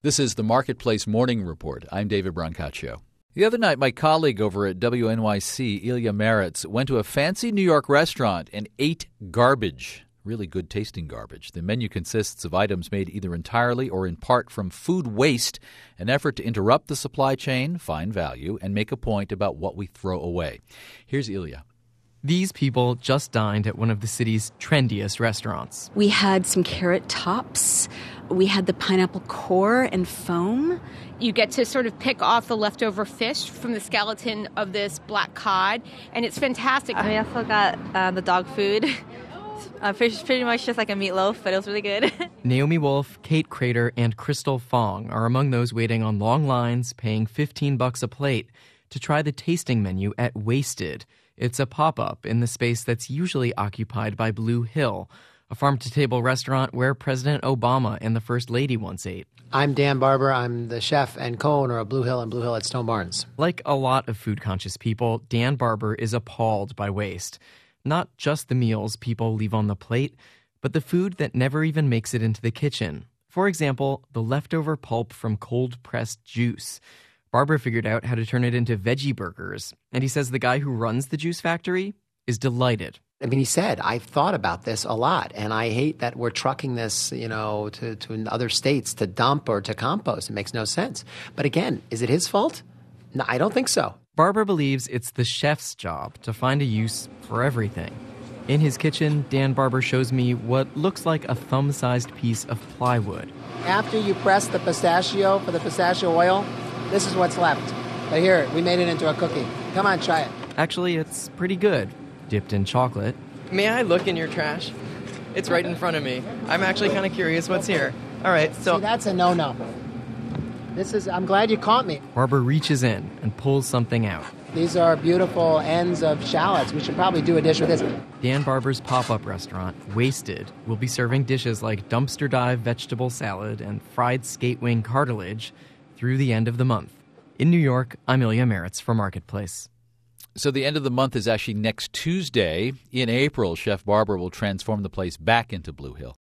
This is the Marketplace Morning Report. I'm David Brancaccio. The other night, my colleague over at WNYC, Ilya Meritz, went to a fancy New York restaurant and ate garbage. Really good tasting garbage. The menu consists of items made either entirely or in part from food waste, an effort to interrupt the supply chain, find value, and make a point about what we throw away. Here's Ilya. These people just dined at one of the city's trendiest restaurants. We had some carrot tops. We had the pineapple core and foam. You get to sort of pick off the leftover fish from the skeleton of this black cod, and it's fantastic. I also got the dog food. Pretty much just like a meatloaf, but it was really good. Naomi Wolf, Kate Crater, and Crystal Fong are among those waiting on long lines, paying $15 a plate to try the tasting menu at Wasted. It's a pop-up in the space that's usually occupied by Blue Hill, a farm-to-table restaurant where President Obama and the First Lady once ate. I'm Dan Barber. I'm the chef and co-owner of Blue Hill and Blue Hill at Stone Barns. Like a lot of food-conscious people, Dan Barber is appalled by waste. Not just the meals people leave on the plate, but the food that never even makes it into the kitchen. For example, the leftover pulp from cold-pressed juice. Barber figured out how to turn it into veggie burgers, and he says the guy who runs the juice factory is delighted. I mean, he said, I've thought about this a lot, and I hate that we're trucking this, to other states to dump or to compost. It makes no sense. But again, is it his fault? No, I don't think so. Barber believes it's the chef's job to find a use for everything. In his kitchen, Dan Barber shows me what looks like a thumb-sized piece of plywood. After you press the pistachio for the pistachio oil, this is what's left. But here, we made it into a cookie. Come on, try it. Actually, it's pretty good, dipped in chocolate. May I look in your trash? It's right in front of me. I'm actually kind of curious what's here. All right, so... See, that's a no-no. I'm glad you caught me. Barber reaches in and pulls something out. These are beautiful ends of shallots. We should probably do a dish with this. Dan Barber's pop-up restaurant, Wasted, will be serving dishes like dumpster dive vegetable salad and fried skate wing cartilage through the end of the month. In New York, I'm Ilya Meritz for Marketplace. So the end of the month is actually next Tuesday. In April, Chef Barber will transform the place back into Blue Hill.